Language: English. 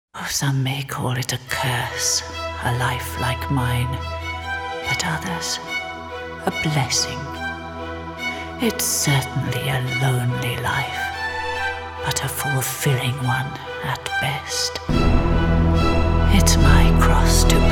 Oh, some may call it a curse, a life like mine, but others, a blessing. It's certainly a lonely life, but a fulfilling one at best. It's my cross to